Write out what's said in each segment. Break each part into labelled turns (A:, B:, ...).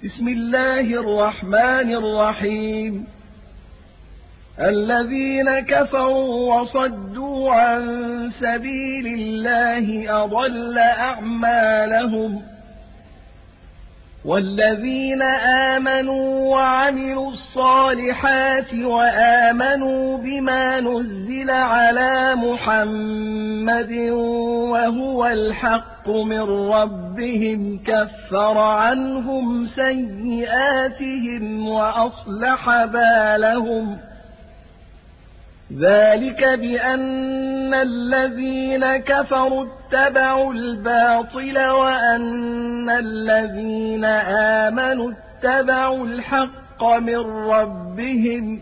A: بسم الله الرحمن الرحيم. الذين كفروا وصدوا عن سبيل الله أضل أعمالهم، والذين آمنوا وعملوا الصالحات وآمنوا بما نزل على محمد وهو الحق من ربهم كفر عنهم سيئاتهم وأصلح بالهم. ذلك بأن الذين كفروا اتبعوا الباطل وأن الذين آمنوا اتبعوا الحق من ربهم.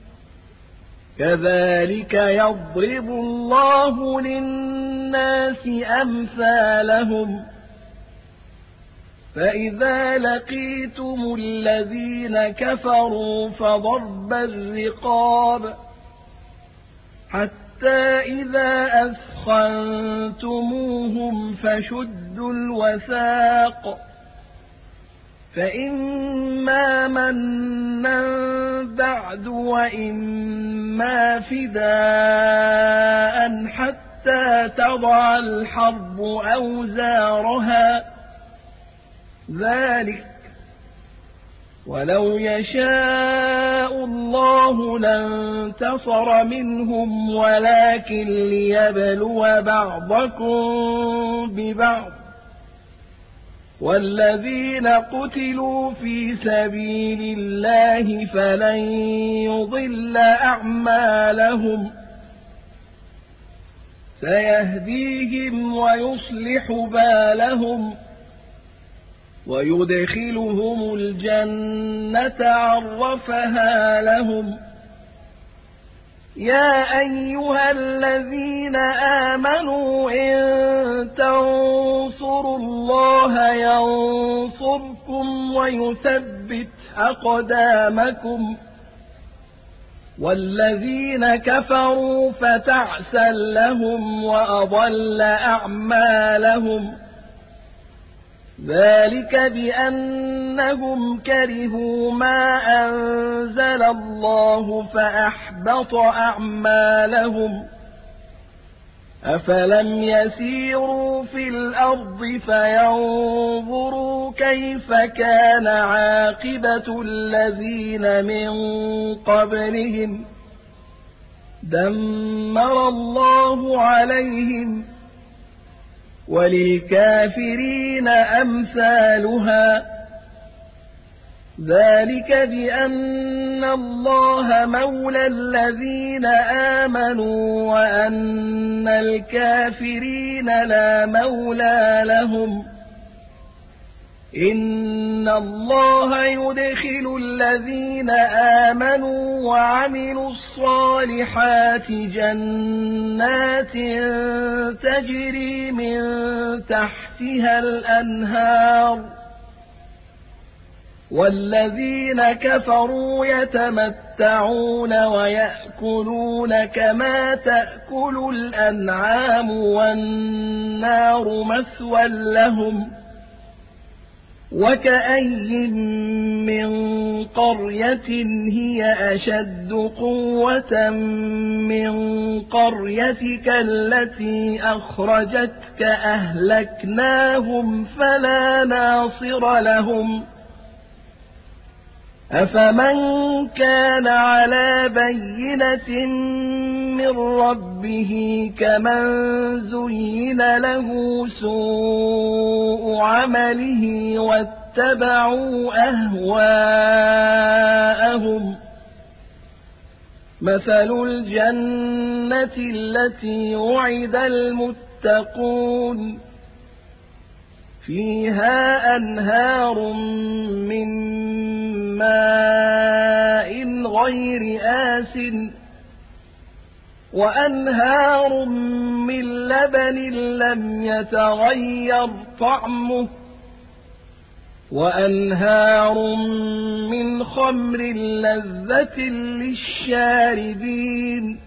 A: كذلك يضرب الله للناس أمثالهم. فإذا لقيتم الذين كفروا فضرب الرقاب حتى إذا أثخنتموهم فشدوا الوثاق، فإما منا بعد وإما فداء حتى تضع الحرب أوزارها. ذلك ولو يشاء الله لانتصر منهم ولكن ليبلو بعضكم ببعض. والذين قتلوا في سبيل الله فلن يضل أعمالهم، سيهديهم ويصلح بالهم ويدخلهم الجنة عرفها لهم. يا أيها الذين آمنوا إن تنصروا الله ينصركم ويثبت أقدامكم. والذين كفروا فتعسا لهم وأضل أعمالهم. ذلك بأنهم كرهوا ما أنزل الله فأحبط أعمالهم. أفلم يسيروا في الأرض فينظروا كيف كان عاقبة الذين من قبلهم دمر الله عليهم وللكافرين أمثالها. ذلك بأن الله مولى الذين آمنوا وأن الكافرين لا مولى لهم. إن الله يدخل الذين آمنوا وعملوا الصالحات جنات تجري من تحتها الأنهار. والذين كفروا يتمتعون ويأكلون كما تأكل الأنعام والنار مثوى لهم. وكأي من قرية هي أشد قوة من قريتك التي أخرجتك أهلكناهم فلا ناصر لهم. أفمن كان على بينة من ربه كمن زين له سوء عمله واتبعوا أهواءهم. مثل الجنة التي وعد المتقون فيها أنهار من ماء غير آسٍ وأنهار من لبن لم يتغير طعمه وأنهار من خمر لذة للشاربين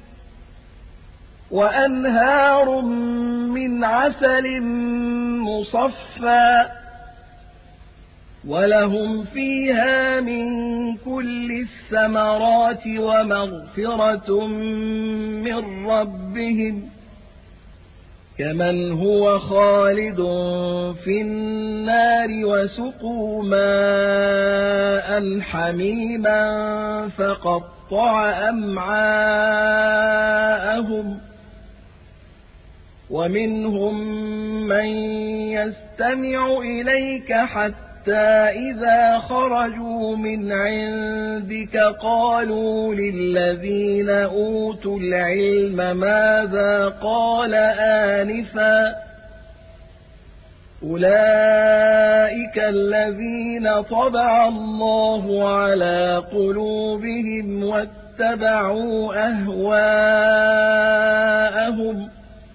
A: وأنهار من عسل مصفى ولهم فيها من كل الثمرات ومغفرة من ربهم كمن هو خالد في النار وسقوا ماء حميما فقطع أمعاءهم ومنهم من يستمع إليك حتى إذا خرجوا من عندك قالوا للذين أوتوا العلم ماذا قال آنفا أولئك الذين طبع الله على قلوبهم واتبعوا أهواءهم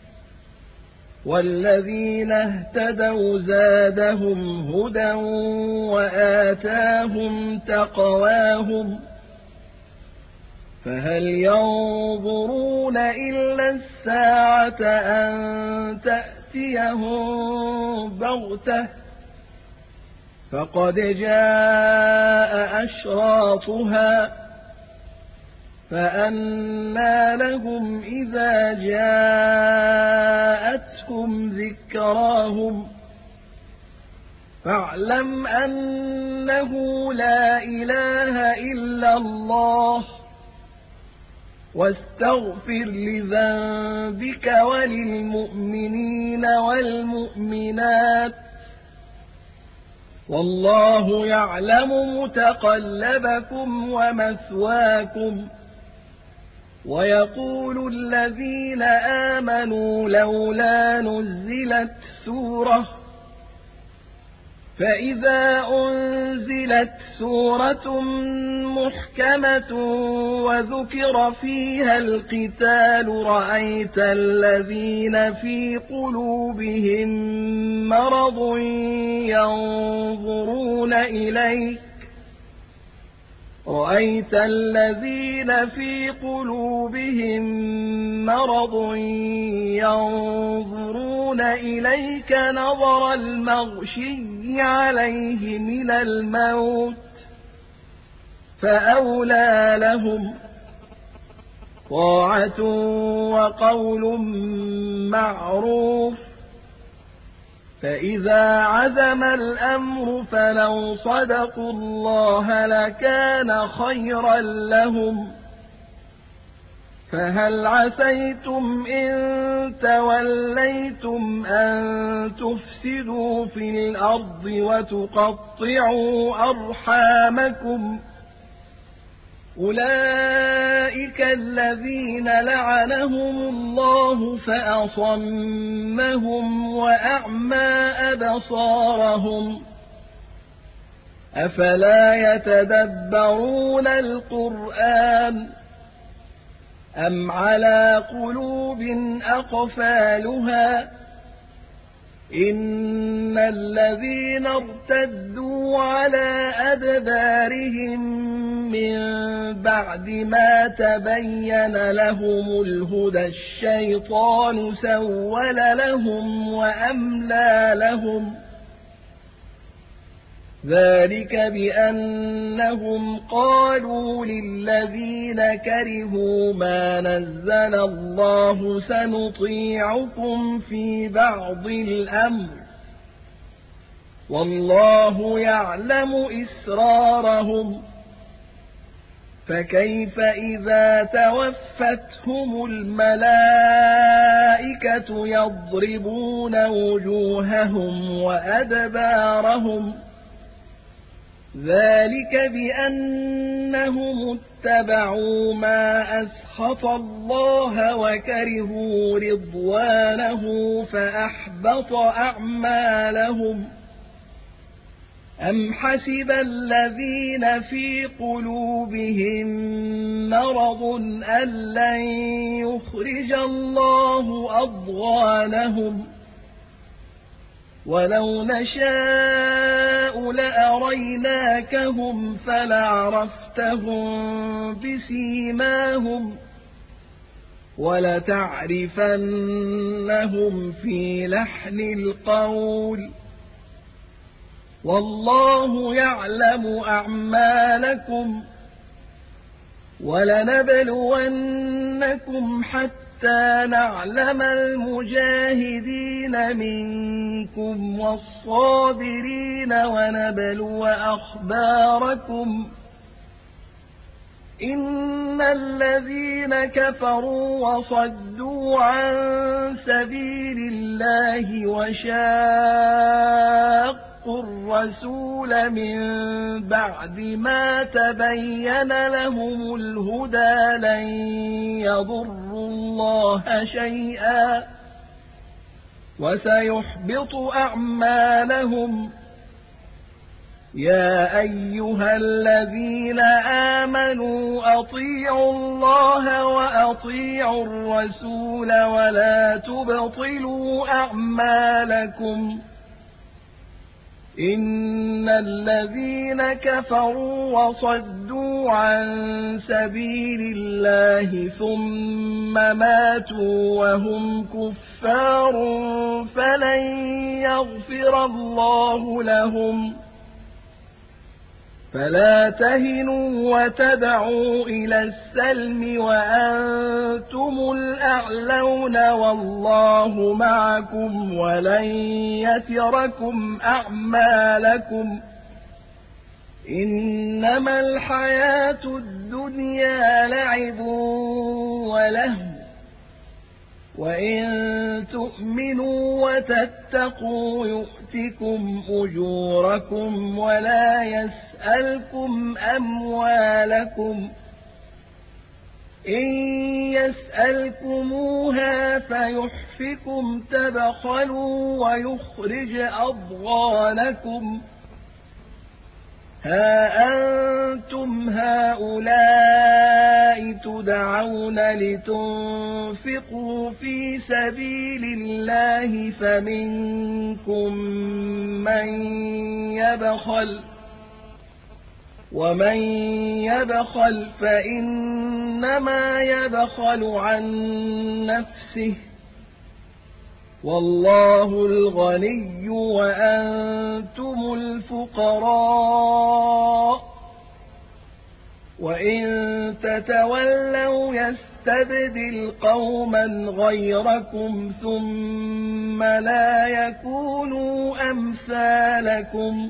A: والذين اهتدوا زادهم هدى وآتاهم تقواهم فهل ينظرون إلا الساعة أن تأتيهم بغتة فقد جاء أشراطها فأنى لهم إذا جاءتهم ذكراهم فاعلم أنه لا إله إلا الله واستغفر لذنبك وللمؤمنين والمؤمنات والله يعلم متقلبكم ومثواكم ويقول الذين آمنوا لولا نزلت سورة فإذا أنزلت سورة محكمة وذكر فيها القتال رأيت الذين في قلوبهم مرض ينظرون إليك رأيت الذين في قلوبهم مرض ينظرون إليك نظر المغشي عليه من الموت فأولى لهم طاعة وقول معروف فإذا عزم الأمر فلو صدقوا الله لكان خيرا لهم فهل عسيتم إن توليتم أن تفسدوا في الأرض وتقطعوا أرحامكم أولئك الذين لعنهم الله فأصمهم وأعمى أبصارهم أفلا يتدبرون القرآن أم على قلوب أقفالها إن الذين ارتدوا على أدبارهم من بعد ما تبين لهم الهدى الشيطان سول لهم وأملى لهم ذلك بأنهم قالوا للذين كرهوا ما نزل الله سنطيعكم في بعض الأمر والله يعلم إسرارهم فكيف إذا توفتهم الملائكة يضربون وجوههم وأدبارهم ذلك بأنهم اتبعوا ما أسخط الله وكرهوا رضوانه فأحبط أعمالهم أم حسب الذين في قلوبهم مرض أن لن يخرج الله أضغانهم ولو نشاء لأريناكهم فلعرفتهم بسيماهم ولتعرفنهم في لحن القول والله يعلم أعمالكم ولنبلونكم حتى نعلم المجاهدين منكم والصابرين ونبلو أخباركم إن الذين كفروا وصدوا عن سبيل الله وشاقوا الرسول من بعد ما تبين لهم الهدى لن يضروا الله شيئا وسيحبط أعمالهم يا أيها الذين آمنوا أطيعوا الله وأطيعوا الرسول ولا تبطلوا أعمالكم إن الذين كفروا وصدوا عن سبيل الله ثم ماتوا وهم كفار فلن يغفر الله لهم فلا تهنوا وتدعوا إلى السلم وأنتم الأعلون والله معكم ولن يتركم أعمالكم إنما الحياة الدنيا لعب ولهو وإن تؤمنوا وتتقوا يؤتكم أجوركم ولا يسألكم أموالكم إن يسألكموها فيحفكم تبخلوا ويخرج أضغانكم ها أنتم هؤلاء تدعون لتنفقوا في سبيل الله فمنكم من يبخل ومن يبخل فإنما يبخل عن نفسه والله الغني وأنتم الفقراء وإن تتولوا يستبدل قوما غيركم ثم لا يكونوا أمثالكم